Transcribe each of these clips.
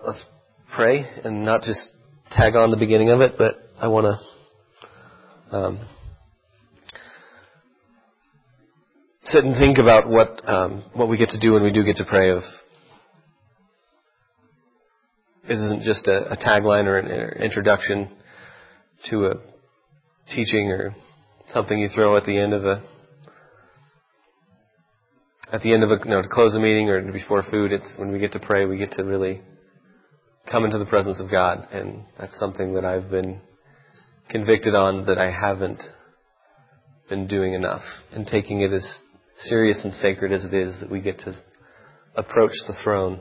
let's pray and not just tag on the beginning of it, but I want to sit and think about what we get to do when we do get to pray. It isn't just a tagline or an introduction to a teaching or something you throw at the end of to close a meeting or before food. It's when we get to pray, we get to really come into the presence of God, and that's something that I've been convicted on that I haven't been doing enough, and taking it as serious and sacred as it is that we get to approach the throne,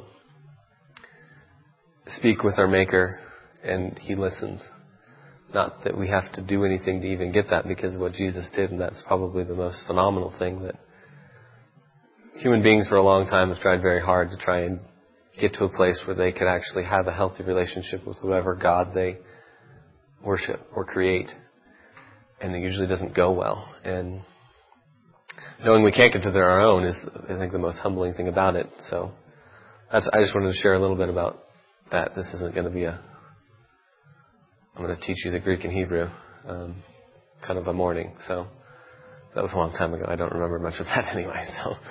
speak with our Maker, and He listens. Not that we have to do anything to even get that, because of what Jesus did, and that's probably the most phenomenal thing that human beings for a long time have tried very hard to try and get to a place where they could actually have a healthy relationship with whoever God they worship or create. And it usually doesn't go well. And knowing we can't get to our own is, I think, the most humbling thing about it. So I just wanted to share a little bit about that. This isn't going to be I'm going to teach you the Greek and Hebrew, kind of a morning. So that was a long time ago. I don't remember much of that anyway.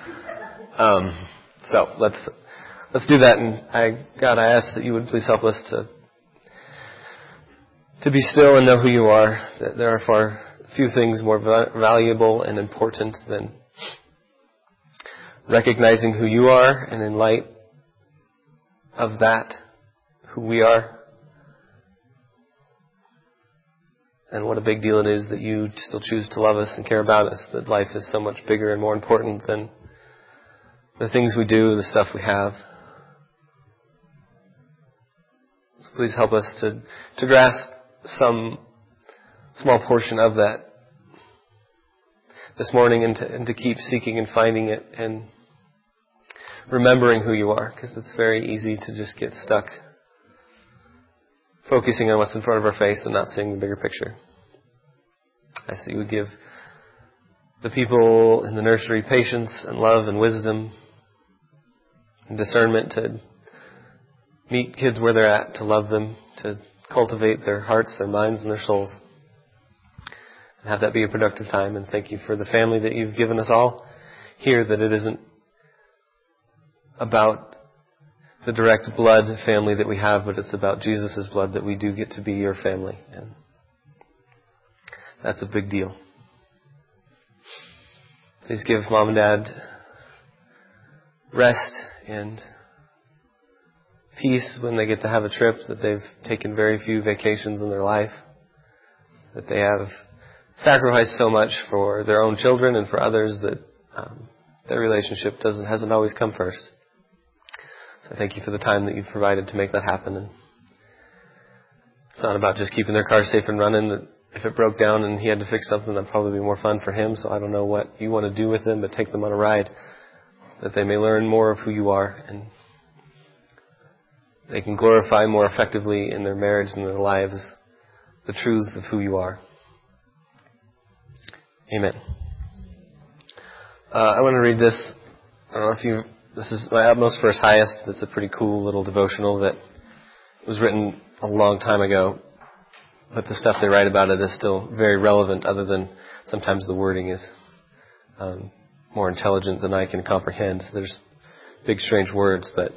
So let's do that. And God, I ask that you would please help us to be still and know who you are. That there are far few things more valuable and important than recognizing who you are, and in light of that, who we are. And what a big deal it is that you still choose to love us and care about us, that life is so much bigger and more important than the things we do, the stuff we have. So please help us to grasp some small portion of that this morning, and to keep seeking and finding it and remembering who you are, because it's very easy to just get stuck focusing on what's in front of our face and not seeing the bigger picture. I ask that you would give the people in the nursery patience and love and wisdom and discernment to meet kids where they're at, to love them, to cultivate their hearts, their minds, and their souls. And have that be a productive time. And thank you for the family that you've given us all here, that it isn't about the direct blood family that we have, but it's about Jesus' blood that we do get to be your family. And that's a big deal. Please give Mom and Dad rest and peace when they get to have a trip, that they've taken very few vacations in their life, that they have sacrificed so much for their own children and for others that their relationship hasn't always come first. So thank you for the time that you've provided to make that happen. And it's not about just keeping their car safe and running. That if it broke down and he had to fix something, that'd probably be more fun for him. So I don't know what you want to do with them, but take them on a ride, that they may learn more of who you are, and they can glorify more effectively in their marriage and their lives the truths of who you are. Amen. I want to read this. I don't know if this is my Utmost for His Highest. That's a pretty cool little devotional that was written a long time ago, but the stuff they write about it is still very relevant, other than sometimes the wording is more intelligent than I can comprehend. There's big, strange words, but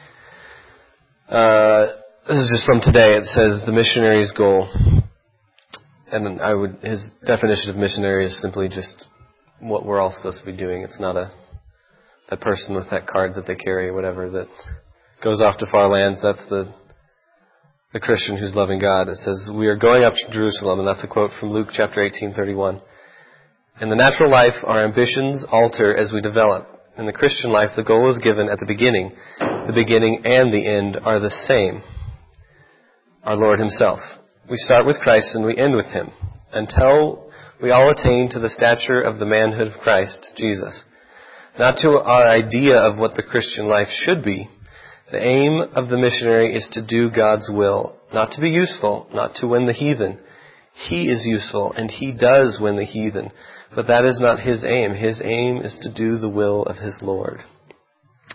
this is just from today. It says, the missionary's goal. And his definition of missionary is simply just what we're all supposed to be doing. It's not that person with that card that they carry or whatever that goes off to far lands. That's the Christian who's loving God. It says, we are going up to Jerusalem, and that's a quote from Luke chapter 18:31. In the natural life, our ambitions alter as we develop. In the Christian life, the goal is given at the beginning. The beginning and the end are the same. Our Lord Himself. We start with Christ and we end with Him, until we all attain to the stature of the manhood of Christ, Jesus. Not to our idea of what the Christian life should be. The aim of the missionary is to do God's will, not to be useful, not to win the heathen. He is useful, and He does win the heathen, but that is not His aim. His aim is to do the will of His Lord.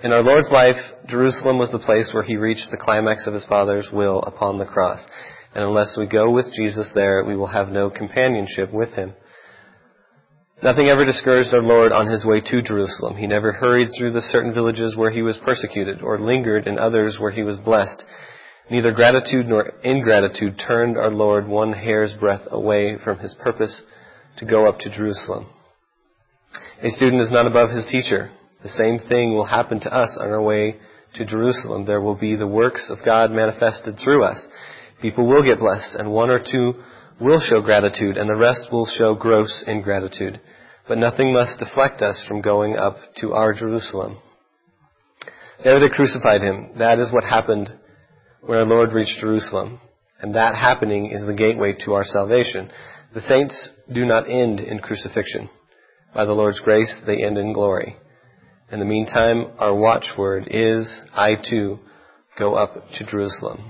In our Lord's life, Jerusalem was the place where he reached the climax of his Father's will upon the cross. And unless we go with Jesus there, we will have no companionship with him. Nothing ever discouraged our Lord on his way to Jerusalem. He never hurried through the certain villages where he was persecuted, or lingered in others where he was blessed. Neither gratitude nor ingratitude turned our Lord one hair's breadth away from his purpose to go up to Jerusalem. A student is not above his teacher. The same thing will happen to us on our way to Jerusalem. There will be the works of God manifested through us. People will get blessed, and one or two will show gratitude, and the rest will show gross ingratitude. But nothing must deflect us from going up to our Jerusalem. There they crucified him. That is what happened when our Lord reached Jerusalem. And that happening is the gateway to our salvation. The saints do not end in crucifixion. By the Lord's grace, they end in glory. In the meantime, our watchword is, I too go up to Jerusalem.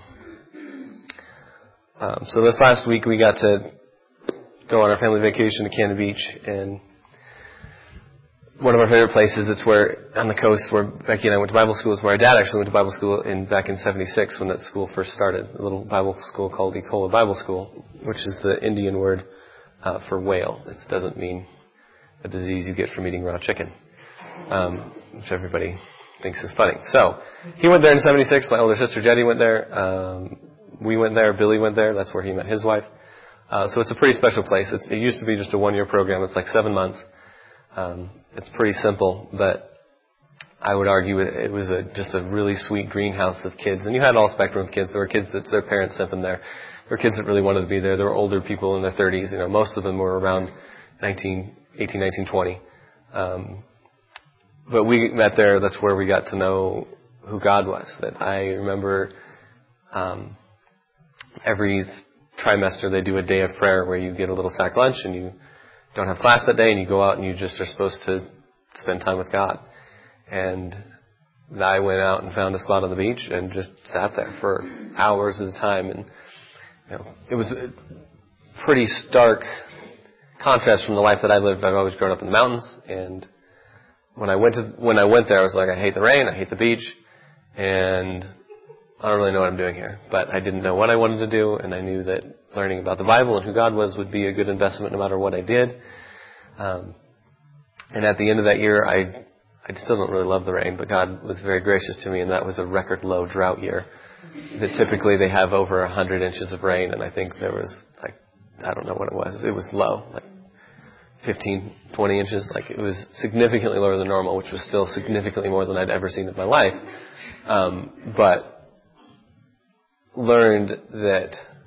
So this last week we got to go on our family vacation to Cannon Beach, and one of our favorite places, it's where, on the coast where Becky and I went to Bible school, is where our dad actually went to Bible school back in 76 when that school first started. A little Bible school called Ecola Bible School, which is the Indian word for whale. It doesn't mean a disease you get from eating raw chicken, which everybody thinks is funny. So, he went there in 76. My older sister Jetty went there. We went there. Billy went there. That's where he met his wife. So it's a pretty special place. It used to be just a one-year program. It's like 7 months. It's pretty simple, but I would argue it was just a really sweet greenhouse of kids. And you had all spectrum of kids. There were kids that their parents sent them there. There were kids that really wanted to be there. There were older people in their 30s. You know, most of them were around 18, 19, 20. But we met there. That's where we got to know who God was. That I remember every trimester they do a day of prayer where you get a little sack lunch and you don't have class that day and you go out and you just are supposed to spend time with God. And I went out and found a spot on the beach and just sat there for hours at a time. And you know, it was a pretty stark contrast from the life that I lived. I've always grown up in the mountains, and when I went there, I was like, I hate the rain, I hate the beach, and I don't really know what I'm doing here. But I didn't know what I wanted to do, and I knew that learning about the Bible and who God was would be a good investment no matter what I did. And at the end of that year, I still don't really love the rain, but God was very gracious to me, and that was a record low drought year. That typically they have over 100 inches of rain, and I think there was like, I don't know what it was. It was low, like 15, 20 inches. Like it was significantly lower than normal, which was still significantly more than I'd ever seen in my life. But learned that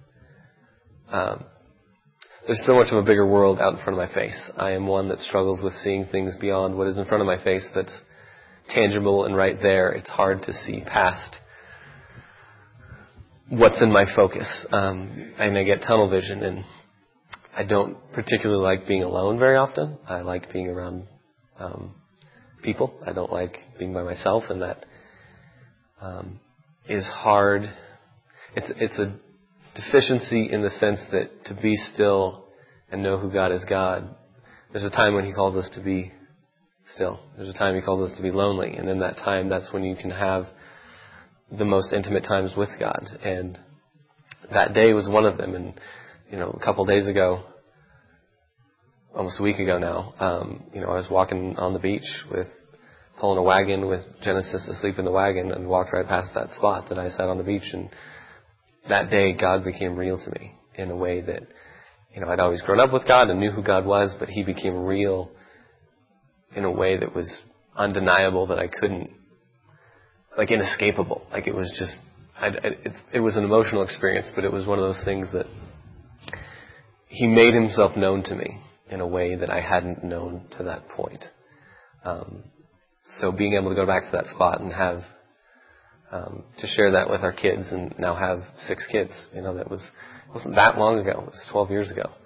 there's so much of a bigger world out in front of my face. I am one that struggles with seeing things beyond what is in front of my face that's tangible and right there. It's hard to see past what's in my focus. And I get tunnel vision, and I don't particularly like being alone very often. I like being around people. I don't like being by myself, and that is hard. It's a deficiency in the sense that to be still and know who God is God, there's a time when He calls us to be still. There's a time He calls us to be lonely, and in that time, that's when you can have the most intimate times with God. And that day was one of them. And you know, a couple days ago, almost a week ago now, I was walking on the beach pulling a wagon with Genesis asleep in the wagon, and walked right past that spot that I sat on the beach. And that day, God became real to me in a way that, I'd always grown up with God and knew who God was, but He became real in a way that was undeniable, that I couldn't, like inescapable. Like it was just, it was an emotional experience, but it was one of those things that He made Himself known to me in a way that I hadn't known to that point. So being able to go back to that spot and have, to share that with our kids, and now have 6 kids, that wasn't that long ago. It was 12 years ago.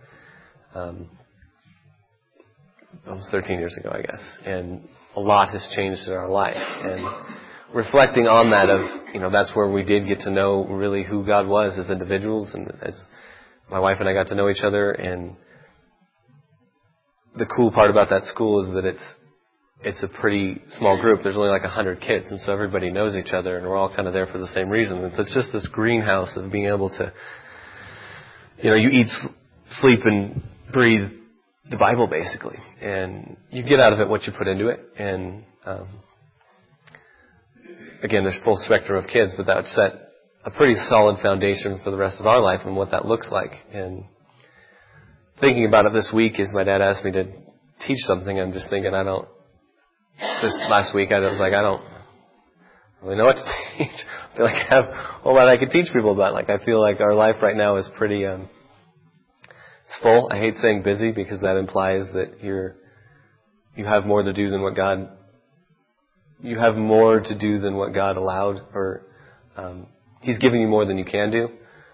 Almost 13 years ago, I guess. And a lot has changed in our life. And reflecting on that that's where we did get to know really who God was as individuals, and as my wife and I got to know each other. And the cool part about that school is that it's it's a pretty small group. There's only like 100 kids, and so everybody knows each other, and we're all kind of there for the same reason. And so it's just this greenhouse of being able to, you eat, sleep, and breathe the Bible, basically. And you get out of it what you put into it. And again, there's full spectrum of kids, but that would set a pretty solid foundation for the rest of our life and what that looks like. And thinking about it this week, as my dad asked me to teach something, I'm just thinking, this last week, I was like, I don't really know what to teach. I feel like I have a whole lot I could teach people about. Like, I feel like our life right now is pretty, it's full. I hate saying busy because that implies that you have more to do than what God allowed, or, He's giving you more than you can do,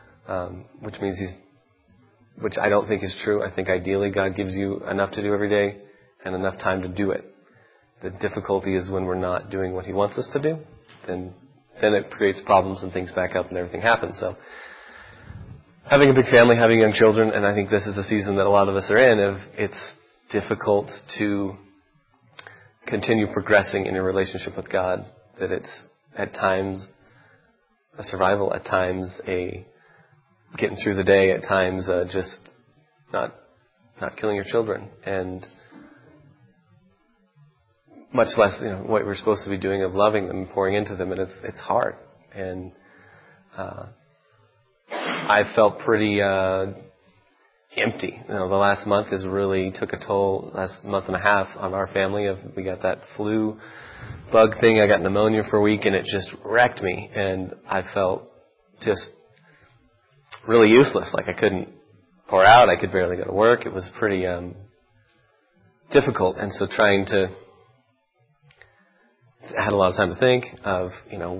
which I don't think is true. I think ideally God gives you enough to do every day and enough time to do it. The difficulty is when we're not doing what He wants us to do, then it creates problems and things back up and everything happens. So having a big family, having young children, and I think this is the season that a lot of us are in, it's difficult to continue progressing in your relationship with God, that it's at times a survival, at times a getting through the day, at times just not killing your children, and much less, what we're supposed to be doing of loving them and pouring into them, and it's hard. And I felt pretty empty. The last month has really took a toll, last month and a half, on our family. We got that flu bug thing. I got pneumonia for a week, and it just wrecked me. And I felt just really useless. Like I couldn't pour out. I could barely go to work. It was pretty difficult. And so I had a lot of time to think of,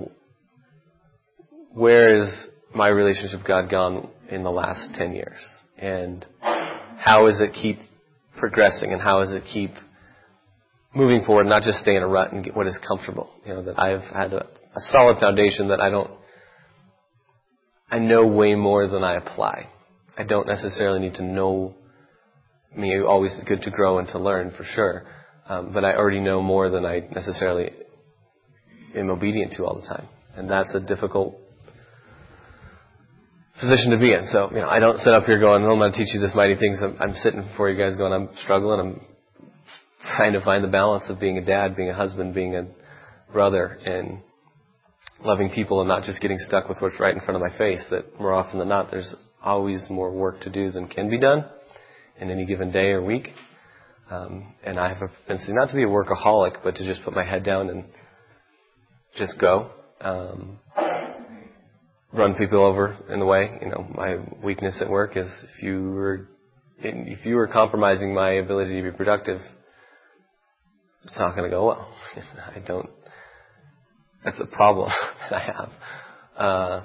where is my relationship with God gone in the last 10 years? And how is it keep progressing, and how is it keep moving forward, not just stay in a rut and get what is comfortable? That I've had a solid foundation that I know way more than I apply. I don't necessarily need to know. Always good to grow and to learn, for sure. But I already know more than I necessarily am obedient to all the time. And that's a difficult position to be in. So, I don't sit up here going, I'm going to teach you this mighty things. I'm sitting before you guys going, I'm struggling. I'm trying to find the balance of being a dad, being a husband, being a brother, and loving people, and not just getting stuck with what's right in front of my face. That more often than not, there's always more work to do than can be done in any given day or week. And I have a propensity not to be a workaholic, but to just put my head down and just go. Run people over in the way. My weakness at work is if you were compromising my ability to be productive, it's not going to go well. That's a problem that I have.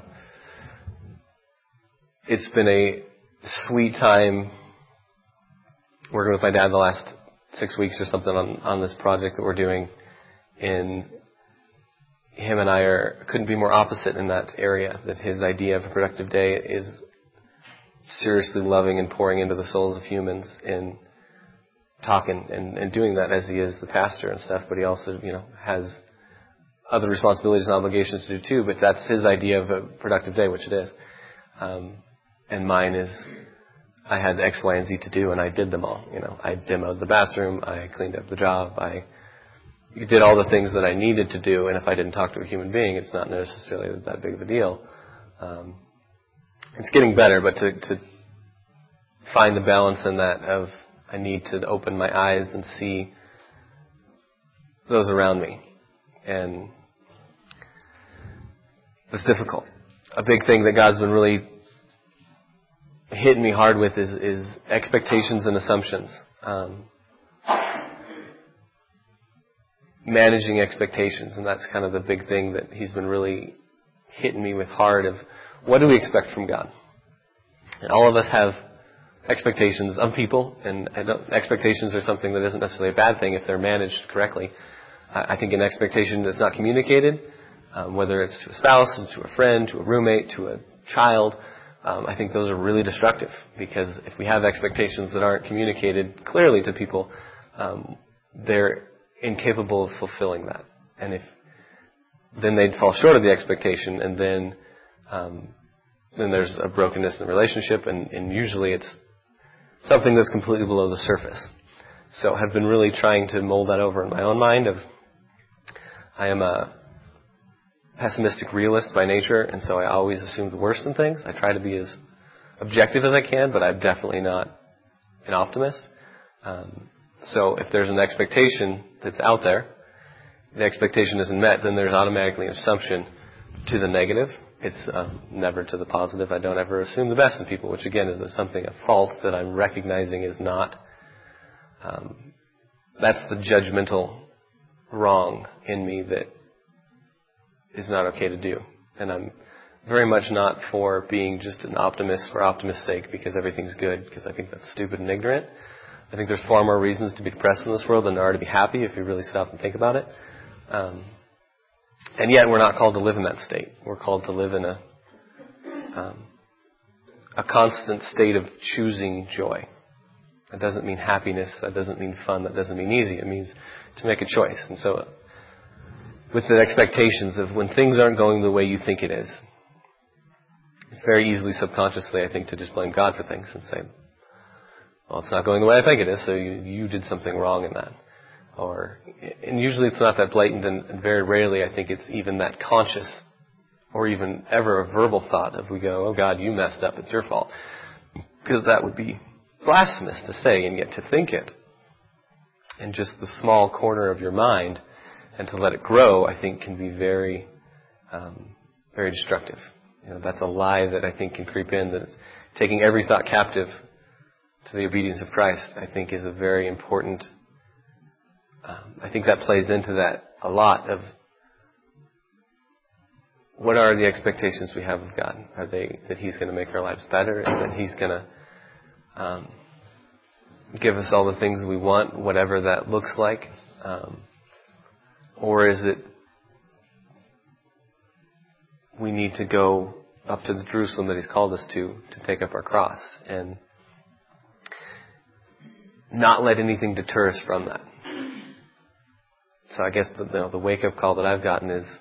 It's been a sweet time working with my dad the last 6 weeks or something on this project that we're doing. And him and I couldn't be more opposite in that area, that his idea of a productive day is seriously loving and pouring into the souls of humans and talking and doing that as he is the pastor and stuff, but he also, has other responsibilities and obligations to do too, but that's his idea of a productive day, which it is. And mine is, I had X, Y, and Z to do, and I did them all. I demoed the bathroom, I cleaned up the job, I did all the things that I needed to do, and if I didn't talk to a human being, it's not necessarily that big of a deal. It's getting better, but to find the balance in that of I need to open my eyes and see those around me. And it's difficult. A big thing that God's been really hitting me hard with is expectations and assumptions. Managing expectations, and that's kind of the big thing that He's been really hitting me with hard of what do we expect from God? And all of us have expectations of people, and expectations are something that isn't necessarily a bad thing if they're managed correctly. I think an expectation that's not communicated, whether it's to a spouse, to a friend, to a roommate, to a child, I think those are really destructive, because if we have expectations that aren't communicated clearly to people, they're incapable of fulfilling that. And then they'd fall short of the expectation, and then there's a brokenness in the relationship, and usually it's something that's completely below the surface. So I've been really trying to mold that over in my own mind. I am a pessimistic realist by nature, and so I always assume the worst in things. I try to be as objective as I can, but I'm definitely not an optimist. So if there's an expectation that's out there, the expectation isn't met, then there's automatically an assumption to the negative. It's never to the positive. I don't ever assume the best in people, which again is something, a fault that I'm recognizing is not, that's the judgmental wrong in me that is not okay to do. And I'm very much not for being just an optimist for optimist's sake because everything's good, because I think that's stupid and ignorant. I think there's far more reasons to be depressed in this world than there are to be happy if you really stop and think about it. And yet we're not called to live in that state. We're called to live in a constant state of choosing joy. That doesn't mean happiness. That doesn't mean fun. That doesn't mean easy. It means to make a choice. And so with the expectations of when things aren't going the way you think it is, it's very easily subconsciously, I think, to just blame God for things and say, well, it's not going the way I think it is, so you did something wrong in that. And usually it's not that blatant, and very rarely I think it's even that conscious or even ever a verbal thought of we go, oh God, you messed up, it's your fault. Because that would be blasphemous to say, and yet to think it in just the small corner of your mind and to let it grow, I think can be very, very destructive. That's a lie that I think can creep in, that it's taking every thought captive to the obedience of Christ, I think is a very important, I think that plays into that a lot of what are the expectations we have of God? Are they that He's going to make our lives better and that He's going to give us all the things we want, whatever that looks like? Or is it we need to go up to the Jerusalem that He's called us to take up our cross and not let anything deter us from that? So I guess the wake-up call that I've gotten is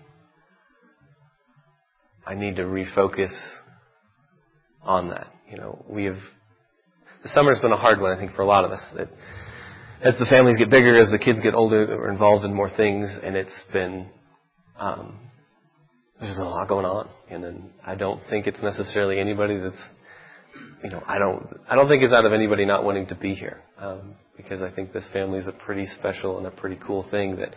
I need to refocus on that. The summer's been a hard one, I think, for a lot of us. As the families get bigger, as the kids get older, we're involved in more things, and it's been, there's a lot going on. And then I don't think it's necessarily anybody that's, I don't think it's out of anybody not wanting to be here. Because I think this family is a pretty special and a pretty cool thing that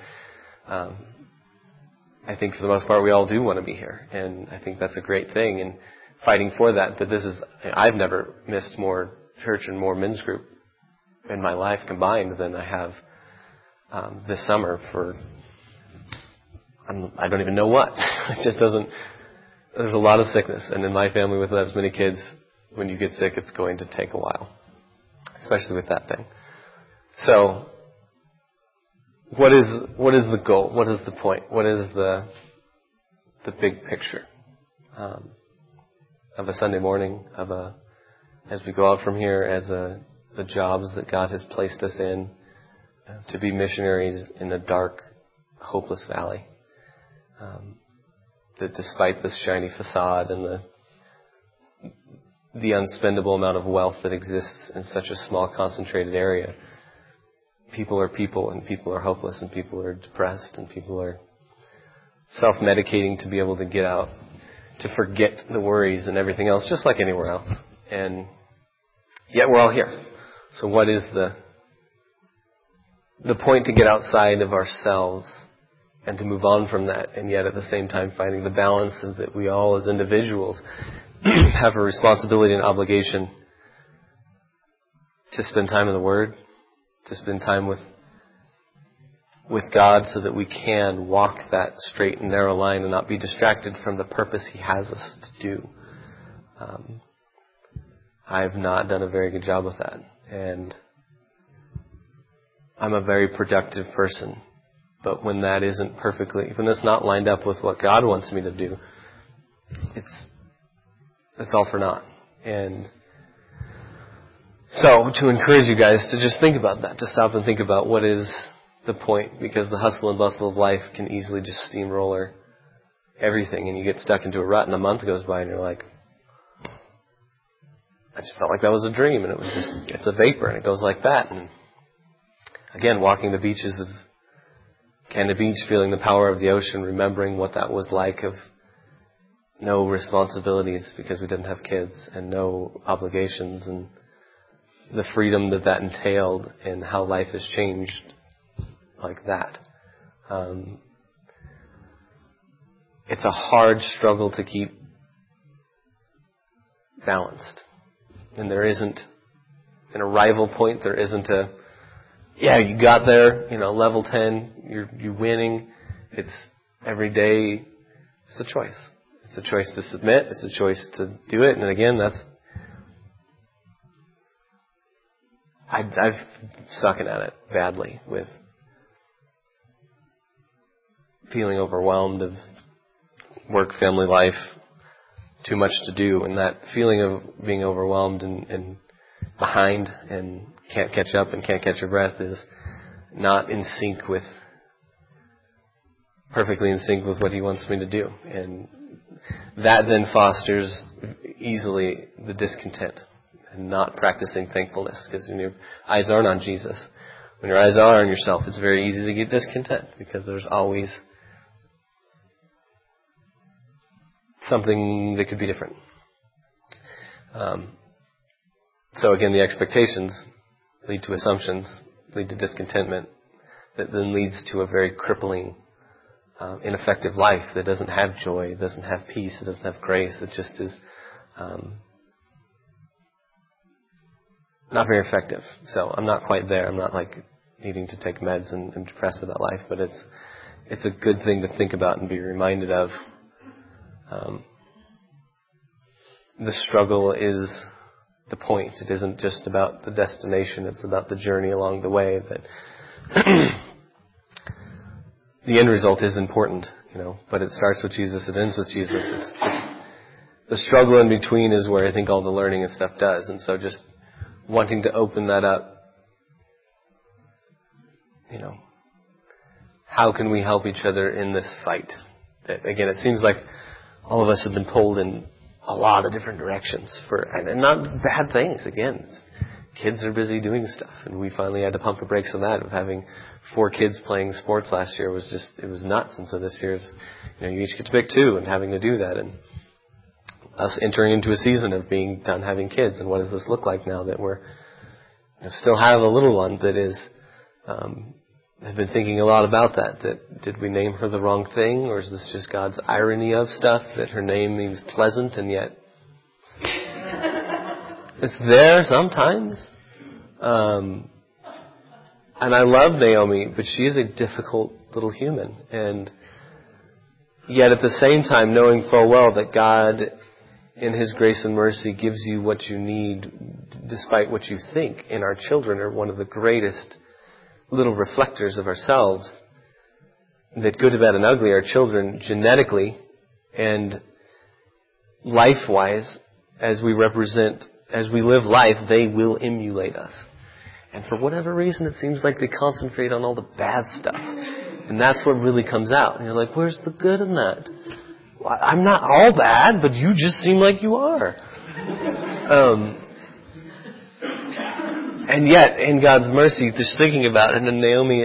I think for the most part we all do want to be here. And I think that's a great thing and fighting for that. But I've never missed more church and more men's group in my life combined than I have this summer for, I don't even know what. It just doesn't, there's a lot of sickness. And in my family with as many kids, when you get sick, it's going to take a while. Especially with that thing. So, what is the goal? What is the point? What is the big picture of a Sunday morning? As we go out from here, as the jobs that God has placed us in, to be missionaries in a dark, hopeless valley. That despite this shiny facade and the unspendable amount of wealth that exists in such a small, concentrated area, people are people, and people are hopeless, and people are depressed, and people are self-medicating to be able to get out, to forget the worries and everything else, just like anywhere else. And yet we're all here. So what is the point to get outside of ourselves and to move on from that, and yet at the same time finding the balance of that we all as individuals have a responsibility and obligation to spend time in the Word, to spend time with God so that we can walk that straight and narrow line and not be distracted from the purpose He has us to do. I have not done a very good job with that. And I'm a very productive person. But when that isn't perfectly, when it's not lined up with what God wants me to do, it's all for naught. And so to encourage you guys to just think about that, to stop and think about what is the point, because the hustle and bustle of life can easily just steamroller everything, and you get stuck into a rut, and a month goes by and you're like, I just felt like that was a dream, and it's a vapor, and it goes like that. And again, walking the beaches of Canada Beach, feeling the power of the ocean, remembering what that was like, of no responsibilities because we didn't have kids, and no obligations, and the freedom that entailed, and how life has changed like that. It's a hard struggle to keep balanced. And there isn't an arrival point. There isn't you got there, level 10, you're winning. It's every day. It's a choice. It's a choice to submit. It's a choice to do it. And again, I've sucking at it badly with feeling overwhelmed of work, family life, too much to do, and that feeling of being overwhelmed and behind and can't catch up and can't catch your breath is not perfectly in sync with what He wants me to do. And that then fosters easily the discontent and not practicing thankfulness, because when your eyes aren't on Jesus, when your eyes are on yourself, it's very easy to get discontent, because there's always something that could be different. So again, the expectations lead to assumptions, lead to discontentment, that then leads to a very crippling, ineffective life that doesn't have joy, doesn't have peace, it doesn't have grace. It just is not very effective. So I'm not quite there. I'm not like needing to take meds and depressed about life, but it's a good thing to think about and be reminded of. The struggle is the point. It isn't just about the destination. It's about the journey along the way. That the end result is important, but it starts with Jesus. It ends with Jesus. It's the struggle in between is where I think all the learning and stuff does. And so just wanting to open that up. How can we help each other in this fight? That, again, it seems like all of us have been pulled in a lot of different directions and not bad things. Again, kids are busy doing stuff, and we finally had to pump the brakes on that. Of having 4 kids playing sports last year it was nuts. And so this year, you each get to pick 2, and having to do that, and us entering into a season of being done having kids, and what does this look like now that we're still have a little one that is. I've been thinking a lot about that did we name her the wrong thing, or is this just God's irony of stuff, that her name means pleasant, and yet it's there sometimes. And I love Naomi, but she is a difficult little human. And yet at the same time, knowing full well that God, in His grace and mercy, gives you what you need, despite what you think. And our children are one of the greatest little reflectors of ourselves, that good, bad, and ugly, our children genetically and life-wise, as we live life, they will emulate us. And for whatever reason, it seems like they concentrate on all the bad stuff. And that's what really comes out. And you're like, where's the good in that? Well, I'm not all bad, but you just seem like you are. And yet, in God's mercy, just thinking about it, and Naomi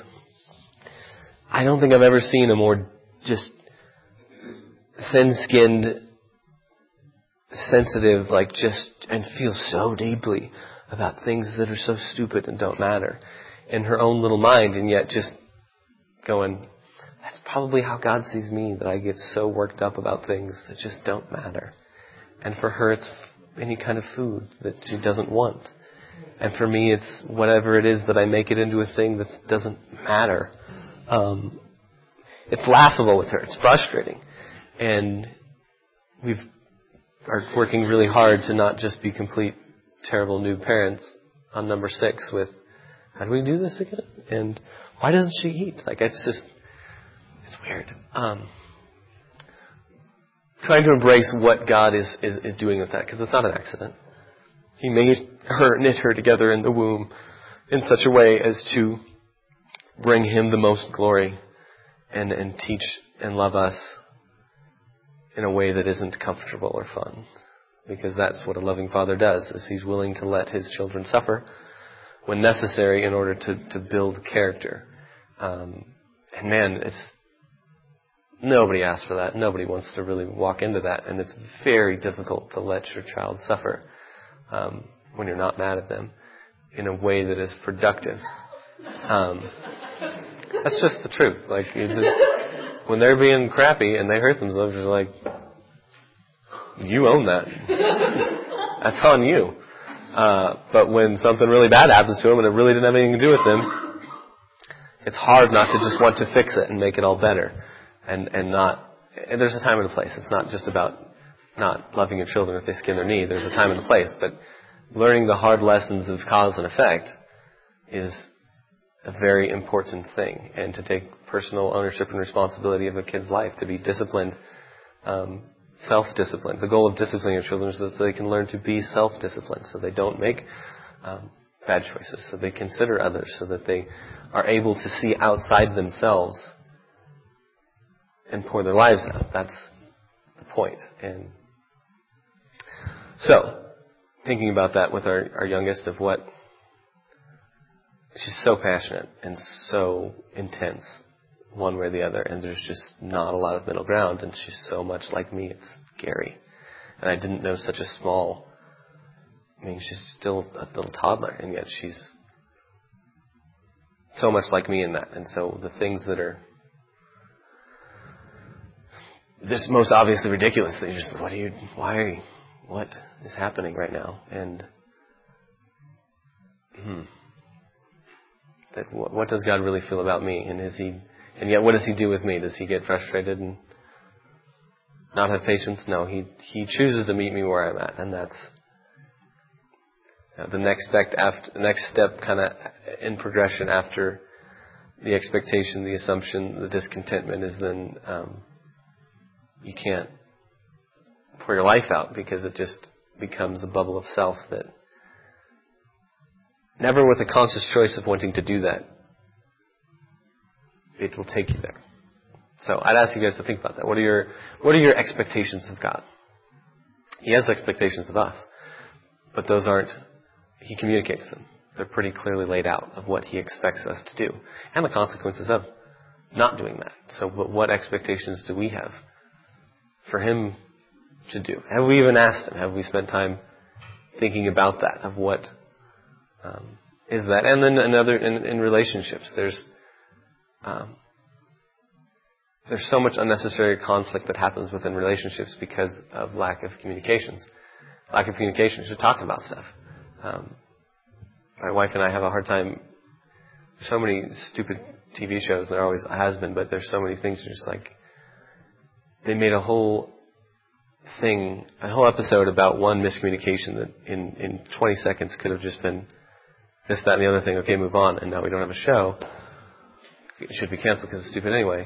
I don't think I've ever seen a more just thin-skinned, sensitive, and feel so deeply about things that are so stupid and don't matter in her own little mind, and yet just going, that's probably how God sees me, that I get so worked up about things that just don't matter. And for her, it's any kind of food that she doesn't want. And for me, it's whatever it is that I make it into a thing that doesn't matter. It's laughable with her. It's frustrating. And we are working really hard to not just be complete, terrible new parents on number 6 with, how do we do this again? And why doesn't she eat? It's weird. Trying to embrace what God is doing with that, because it's not an accident. He made her, knit her together in the womb in such a way as to bring Him the most glory and teach and love us in a way that isn't comfortable or fun. Because that's what a loving Father does, is He's willing to let His children suffer when necessary in order to build character. And man, nobody asks for that. Nobody wants to really walk into that. And it's very difficult to let your child suffer when you're not mad at them in a way that is productive. That's just the truth. Like, when they're being crappy and they hurt themselves, you're like, you own that. That's on you. But when something really bad happens to them and it really didn't have anything to do with them, it's hard not to just want to fix it and make it all better. And there's a time and a place. It's not just about not loving your children if they skin their knee. There's a time and a place. But learning the hard lessons of cause and effect is a very important thing. And to take personal ownership and responsibility of a kid's life, to be disciplined, self-disciplined. The goal of disciplining your children is so they can learn to be self-disciplined, so they don't make bad choices, so they consider others, so that they are able to see outside themselves and pour their lives out. That's the point. And so, thinking about that with our youngest, of what she's so passionate and so intense one way or the other, and there's just not a lot of middle ground, and she's so much like me, it's scary. And I didn't know such a small, she's still a little toddler, and yet she's so much like me in that. And so the things that are this most obviously ridiculous, they just, what is happening right now? And that what does God really feel about me? And yet what does He do with me? Does He get frustrated and not have patience? No, He chooses to meet me where I'm at, and that's the next step kind of in progression after the expectation, the assumption, the discontentment is then you can't pour your life out, because it just becomes a bubble of self that never with a conscious choice of wanting to do that, it will take you there. So I'd ask you guys to think about that. What are your expectations of God? He has expectations of us, but those aren't, He communicates them. They're pretty clearly laid out of what He expects us to do and the consequences of not doing that. So what expectations do we have for Him to do? Have we even asked Him? Have we spent time thinking about that, of what is that? And then in relationships, there's so much unnecessary conflict that happens within relationships because of lack of communications. Lack of communication, just talking about stuff. My wife and I have a hard time. There's so many stupid TV shows, there always has been, but there's so many things just like, they made a whole episode about one miscommunication that in 20 seconds could have just been this, that, and the other thing. Okay, move on. And now we don't have a show. It should be canceled because it's stupid anyway.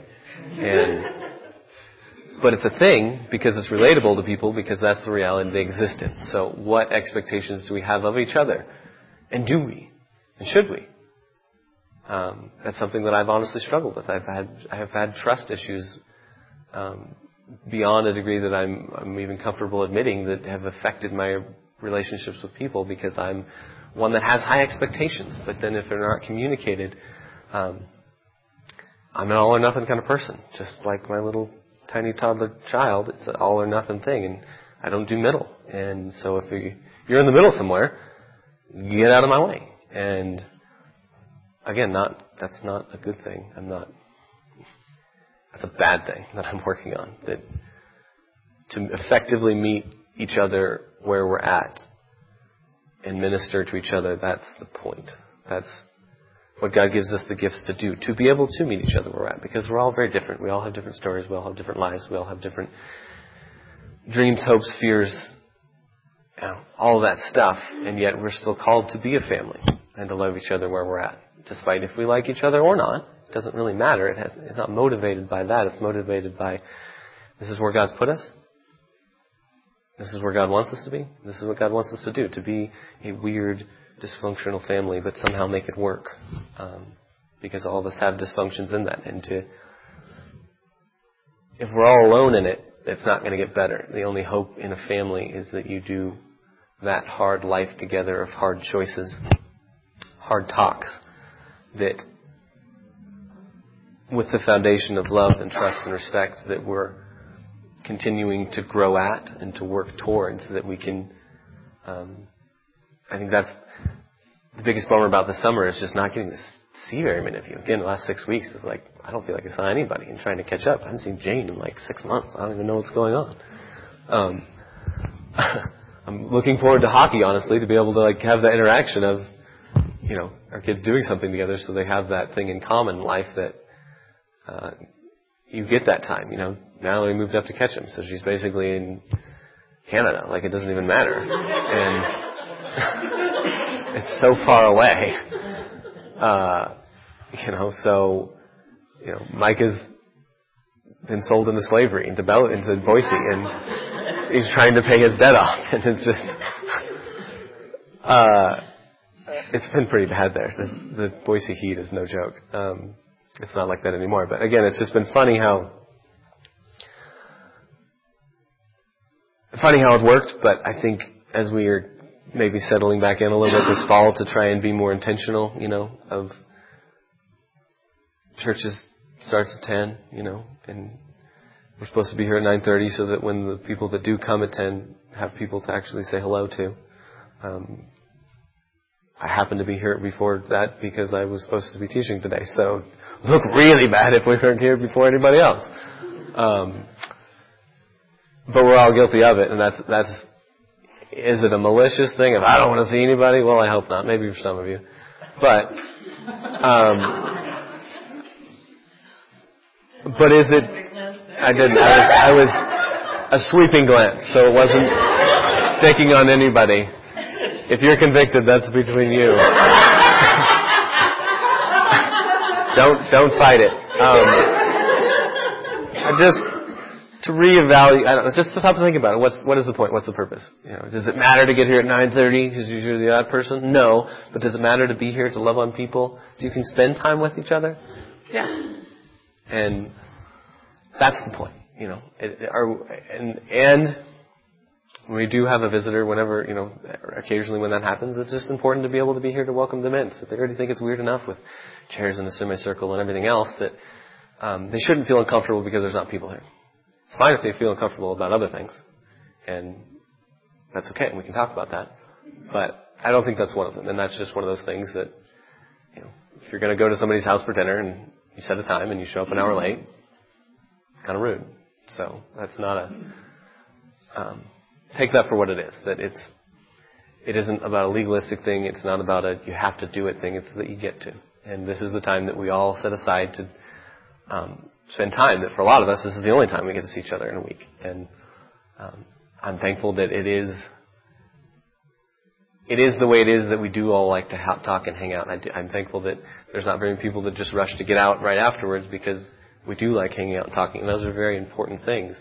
But it's a thing because it's relatable to people, because that's the reality they exist in. So what expectations do we have of each other? And do we? And should we? That's something that I've honestly struggled with. I have had trust issues beyond a degree that I'm even comfortable admitting, that have affected my relationships with people, because I'm one that has high expectations. But then if they're not communicated, I'm an all or nothing kind of person. Just like my little tiny toddler child, it's an all or nothing thing, and I don't do middle. And so if you're in the middle somewhere, get out of my way. And again, that's not a good thing. That's a bad thing that I'm working on. That to effectively meet each other where we're at and minister to each other, that's the point. That's what God gives us the gifts to do, to be able to meet each other where we're at, because we're all very different. We all have different stories. We all have different lives. We all have different dreams, hopes, fears, all of that stuff, and yet we're still called to be a family and to love each other where we're at, despite if we like each other or not. It doesn't really matter. It's not motivated by that. It's motivated by, this is where God's put us. This is where God wants us to be. This is what God wants us to do, to be a weird, dysfunctional family, but somehow make it work. because all of us have dysfunctions in that. And if we're all alone in it, it's not going to get better. The only hope in a family is that you do that hard life together of hard choices, hard talks, that with the foundation of love and trust and respect that we're continuing to grow at and to work towards, that we can, I think that's the biggest bummer about the summer, is just not getting to see very many of you. Again, the last 6 weeks is like, I don't feel like I saw anybody, and trying to catch up. I haven't seen Jane in like 6 months. I don't even know what's going on. I'm looking forward to hockey, honestly, to be able to like have that interaction of, you know, our kids doing something together, so they have that thing in common in life that you get that time. You know, Natalie moved up to Ketchum, so she's basically in Canada. Like, it doesn't even matter, and it's so far away. You know, so, you know, Mike has been sold into slavery, into Boise, and he's trying to pay his debt off, and it's just, it's been pretty bad there. The Boise heat is no joke. It's not like that anymore, but again, it's just been funny how it worked, but I think as we are maybe settling back in a little bit this fall to try and be more intentional, you know, of churches starts at 10, you know, and we're supposed to be here at 9:30 so that when the people that do come at 10 have people to actually say hello to. I happened to be here before that because I was supposed to be teaching today, so it would look really bad if we weren't here before anybody else. But we're all guilty of it, and that's is it a malicious thing? If I don't want to see anybody, well, I hope not. Maybe for some of you, but is it? I didn't. I was a sweeping glance, so it wasn't sticking on anybody. If you're convicted, that's between you. Don't fight it. Just to reevaluate. I don't know. Just stop and think about it. What is the point? What's the purpose? You know, does it matter to get here at 9:30 because you're the odd person? No. But does it matter to be here to love on people? So you can spend time with each other? Yeah. And that's the point. You know, and we do have a visitor whenever, you know, occasionally when that happens, it's just important to be able to be here to welcome them in. So if they already think it's weird enough with chairs in a semicircle and everything else, that they shouldn't feel uncomfortable because there's not people here. It's fine if they feel uncomfortable about other things, and that's okay, and we can talk about that. But I don't think that's one of them, and that's just one of those things that, you know, if you're going to go to somebody's house for dinner and you set a time and you show up an hour late, it's kind of rude. So that's not a... take that for what it is. That it isn't about a legalistic thing. It's not about a you have to do it thing. It's that you get to. And this is the time that we all set aside to spend time. That for a lot of us, this is the only time we get to see each other in a week. And I'm thankful that it is the way it is, that we do all like to talk and hang out. And I'm thankful that there's not very many people that just rush to get out right afterwards, because we do like hanging out and talking. And those are very important things.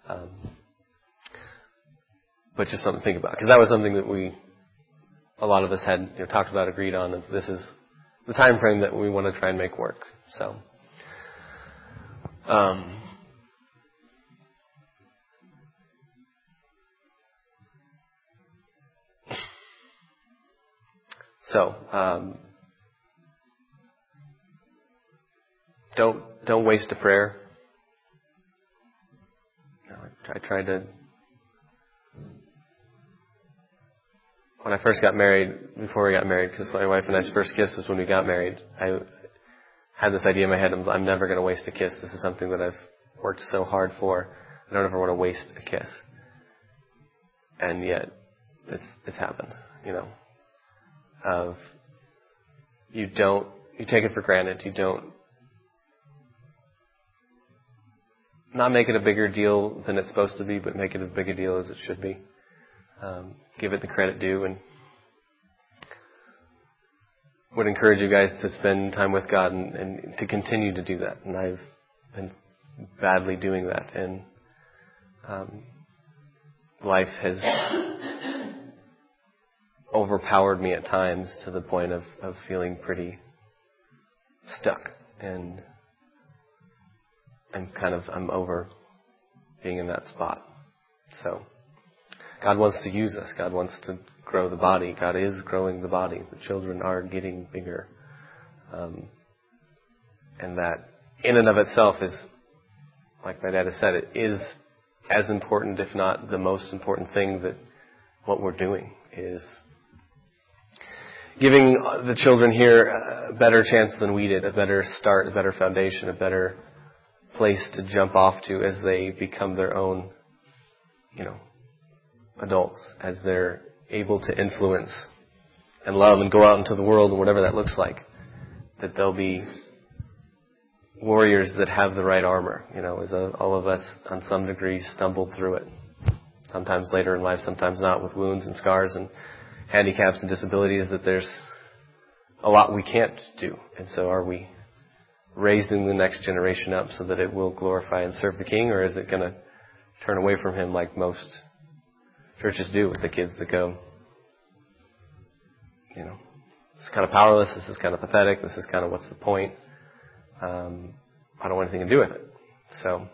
But just something to think about, because that was something that a lot of us had, you know, talked about, agreed on, and this is the time frame that we want to try and make work. So, don't waste a prayer. You know, I tried to. When I first got married, before we got married, because my wife and I's first kiss was when we got married, I had this idea in my head, I'm never going to waste a kiss. This is something that I've worked so hard for. I don't ever want to waste a kiss. And yet, it's happened, you know. You take it for granted. You don't, not make it a bigger deal than it's supposed to be, but make it as big a deal as it should be. Give it the credit due, and would encourage you guys to spend time with God and to continue to do that. And I've been badly doing that, and life has overpowered me at times to the point of feeling pretty stuck, and I'm over being in that spot. So God wants to use us. God wants to grow the body. God is growing the body. The children are getting bigger. And that in and of itself is, like my dad has said, it is as important, if not the most important thing, that what we're doing is giving the children here a better chance than we did, a better start, a better foundation, a better place to jump off to as they become their own, adults, as they're able to influence and love and go out into the world and whatever that looks like, that they'll be warriors that have the right armor, as all of us on some degree stumbled through it. Sometimes later in life, sometimes not, with wounds and scars and handicaps and disabilities, that there's a lot we can't do. And so are we raising the next generation up so that it will glorify and serve the King, or is it going to turn away from Him like most churches do with the kids that go, this is kind of powerless, this is kind of pathetic, this is kind of what's the point? I don't want anything to do with it. So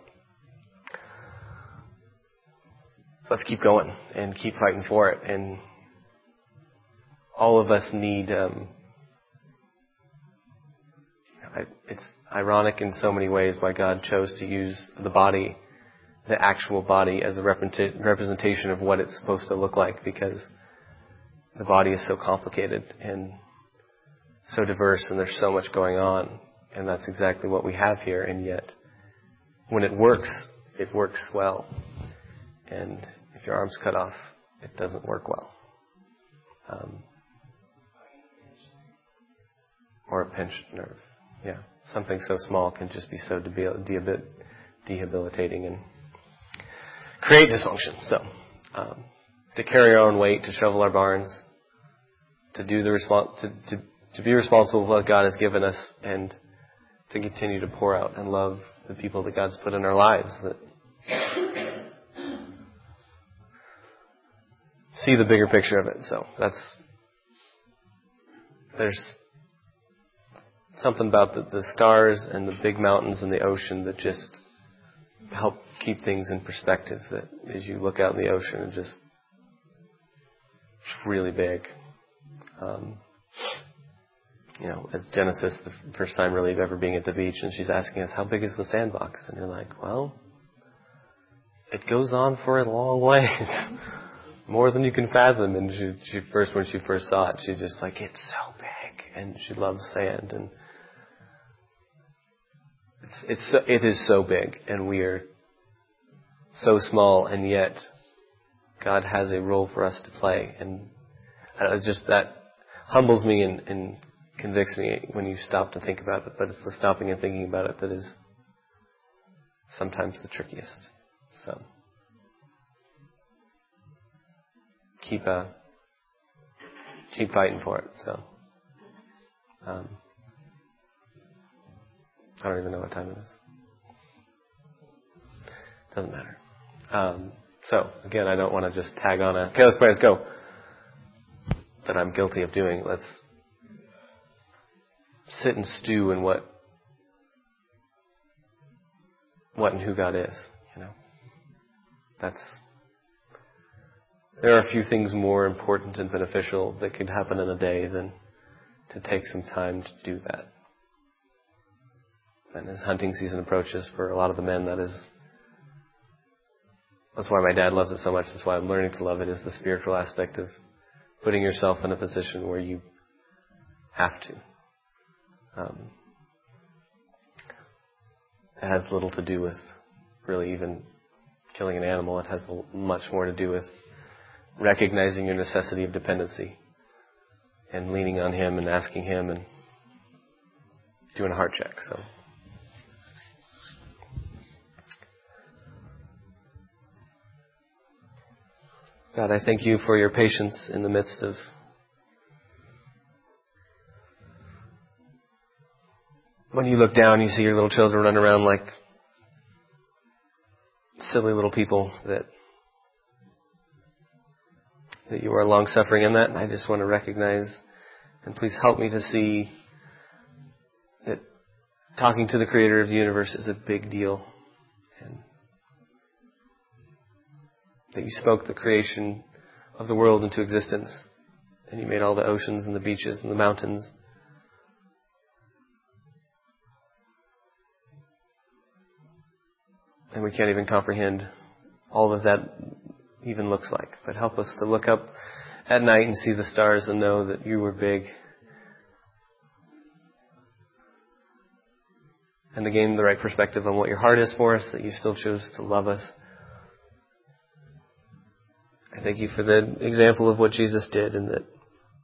let's keep going and keep fighting for it. And all of us need, it's ironic in so many ways why God chose to use the body, the actual body, as a representation of what it's supposed to look like, because the body is so complicated and so diverse, and there's so much going on, and that's exactly what we have here. And yet, when it works well. And if your arm's cut off, it doesn't work well. Or a pinched nerve. Yeah, something so small can just be so debilitating and create dysfunction. So, to carry our own weight, to shovel our barns, to do to be responsible for what God has given us, and to continue to pour out and love the people that God's put in our lives, that see the bigger picture of it. So there's something about the stars and the big mountains and the ocean that just help keep things in perspective, that as you look out in the ocean, it's really big. As Genesis, the first time really ever being at the beach, and she's asking us, how big is the sandbox? And you're like, well, it goes on for a long way. More than you can fathom. And when she first saw it, she just like, it's so big. And she loves sand. And it is so big. And we are so small, and yet God has a role for us to play. And just that humbles me and convicts me when you stop to think about it. But it's the stopping and thinking about it that is sometimes the trickiest. So keep fighting for it. So I don't even know what time it is. Doesn't matter. So again, I don't want to just tag on okay, let's pray, let's go, that I'm guilty of doing. Let's sit and stew in what and who God is. There are a few things more important and beneficial that could happen in a day than to take some time to do that. And as hunting season approaches for a lot of the men, that's why my dad loves it so much. That's why I'm learning to love it, is the spiritual aspect of putting yourself in a position where you have to. It has little to do with really even killing an animal. It has much more to do with recognizing your necessity of dependency and leaning on Him and asking Him and doing a heart check. So God, I thank You for Your patience in the midst of when You look down, You see Your little children run around like silly little people, that You are long-suffering in that. And I just want to recognize, and please help me to see that talking to the creator of the universe is a big deal. And that you spoke the creation of the world into existence. And you made all the oceans and the beaches and the mountains. And we can't even comprehend all of that even looks like. But help us to look up at night and see the stars and know that you were big. And to gain the right perspective on what your heart is for us, that you still chose to love us. I thank you for the example of what Jesus did, and that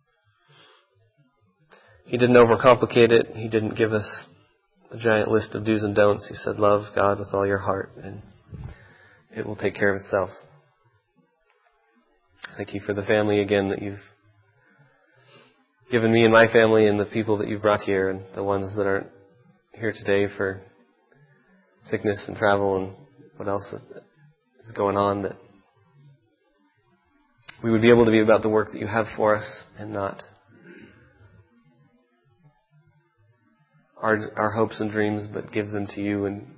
He didn't overcomplicate it. He didn't give us a giant list of do's and don'ts. He said, love God with all your heart, and it will take care of itself. Thank you for the family again that you've given me and my family, and the people that you've brought here, and the ones that aren't here today for sickness and travel and what else is going on, that we would be able to be about the work that you have for us and not our hopes and dreams, but give them to you and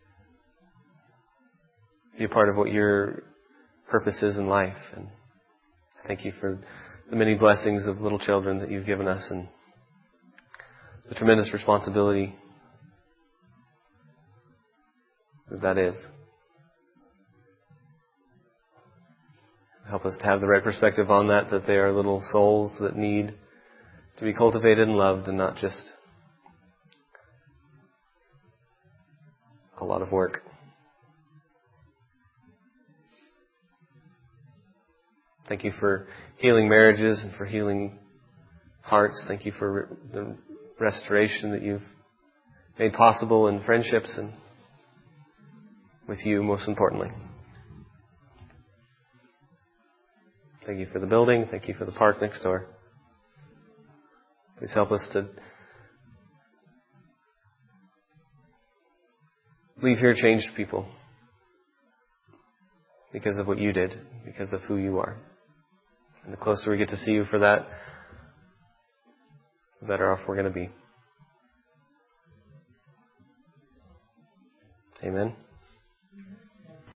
be a part of what your purpose is in life. And thank you for the many blessings of little children that you've given us and the tremendous responsibility that is. Help us to have the right perspective on that they are little souls that need to be cultivated and loved, and not just a lot of work. Thank you for healing marriages and for healing hearts. Thank you for the restoration that you've made possible in friendships and with you, most importantly. Thank you for the building. Thank you for the park next door. Please help us to leave here changed people because of what you did, because of who you are. And the closer we get to see you for that, the better off we're going to be. Amen.